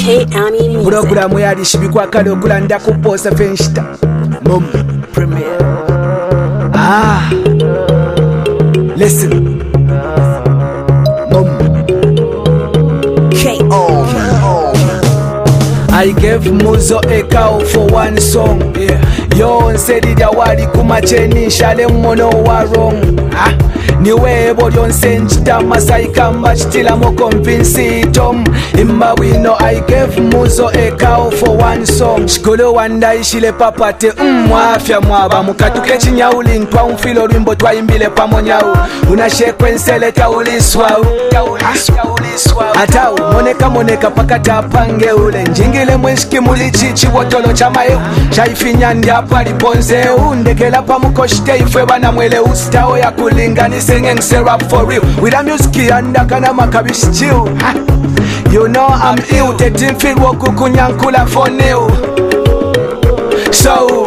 K-Ami Music. Programu yali shibikwa kale okulanda ku posa fenshita Mom Premier. Listen Mom K.O. I gave Muzo a cow for one song. Yo nsedi wali kumacheni shale mmono wa wrong. Niwe bodyon senjita masaika machitila mo convince Tom. Imma wino I gave Muzo a cow for one song. Shikolo wanda ishile papate mwafya mwaba mukatuke chinyauli ntwa mfilo lwimbo twaimbile pamonyawu. Unashekwensele tauliswau atau moneka pakata pange ule njingile mwenshiki mulichi chibotolo chamayo chaifinya ndiapo aliponze undekela pamukoshite ifwe bana mwele ustao ya kulinganise ngengse rap for real with a music andakana makabishi chill. You know I'm ill tetim feel wokukunyankula for new so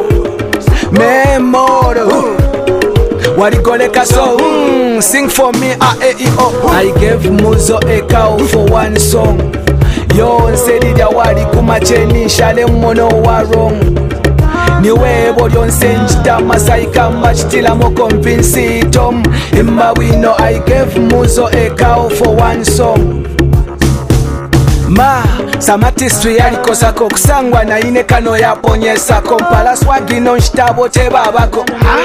memoro walikoleka so sing for me I gave Muzo a cow for one song. Yo nsedi wali kumacheni shale mmono wa wrong. Niwe bodyon senjita masaika machitila mo convince Tom. Imma wino I gave Muzo a cow for one song. Samatistri yalikosako kusangwa na ine kano yaponyesako mpala swagino nshitabo tebabako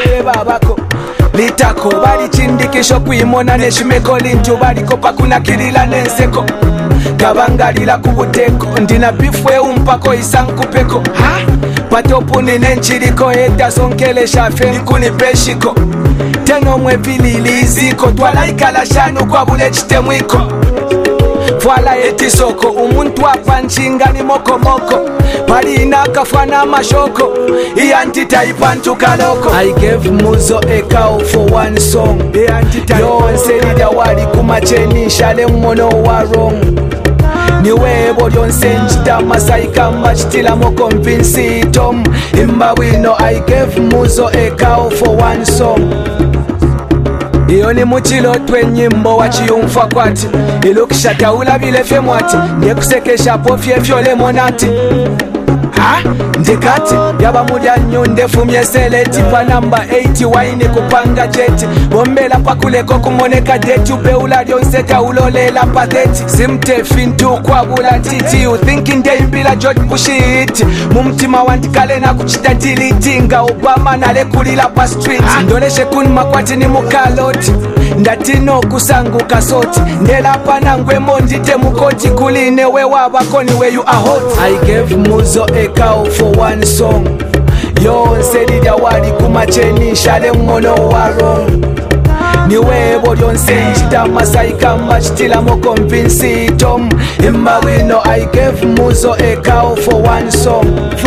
litako bali chindikisho kuimona neshimeko lintu baliko pakunakilila nenseko kabangalila kubuteko ndina bifwe umpako isankupeko patopuni nenchiliko etasonkele shafe likunipeshiko teno mwevililiziko twalaikala shanu kwa bule chitemwiko Fwala etisoko umuntu apanchingani mokomoko pali inakafwana mashoko iantita ipantu kaloko. I gave Muzo a cow for one song. Yo nsedi wali kumacheni shale mmono wa wrong. Niwe bodyon senjita masaika machitila mo convince Tom. Imma wino I gave Muzo a cow for one song. Iyo ni muchilo twenyimbo wachiyumfa kwati ilukisha taula bile fe mwati ndekusekesha pofye fyole monati ndikati yaba mudya nyunde fumye seleti pa namba 80 waini kupanga jeti bombela pakuleko kumoneka deti upeula lyonseta ulolela pateti simte fintu kwa bula titi you thinking day bila jot pushi it mumtima wandikale na kuchita dilitinga Obama nale kulila pa street ndoleshe kun makwati ni mukaloti ndatino kusangu kasoti ndela panangwe mondite mukoti kuline we wabakoni we you are hot. I gave Muzo a cow for one song. Yo nsedi wali kumacheni shale mmono wa wrong. Niwe bodyon senjita masaika machitila mo convince Tom. Imma wino I gave Muzo a cow for one song.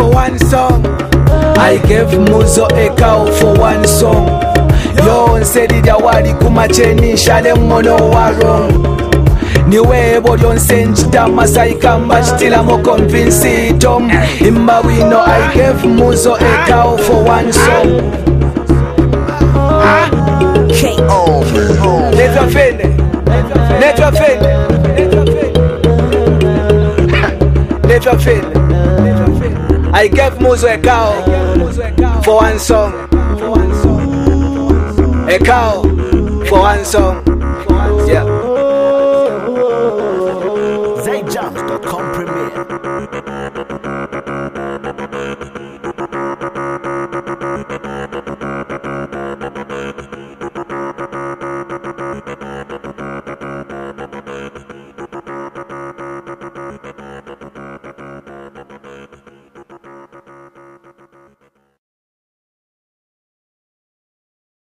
I gave Muzo a cow for one song. Yo nsedi wali kumacheni shale mmono wa wrong. Niwe bodyon senjita masaika machitila mo convince Tom. Imma wino I gave Muzo a cow for one song. K.O. Never fail. I gave Muzo a cow for one song. A cow for one song. Yeah. ZayJams.com Premier.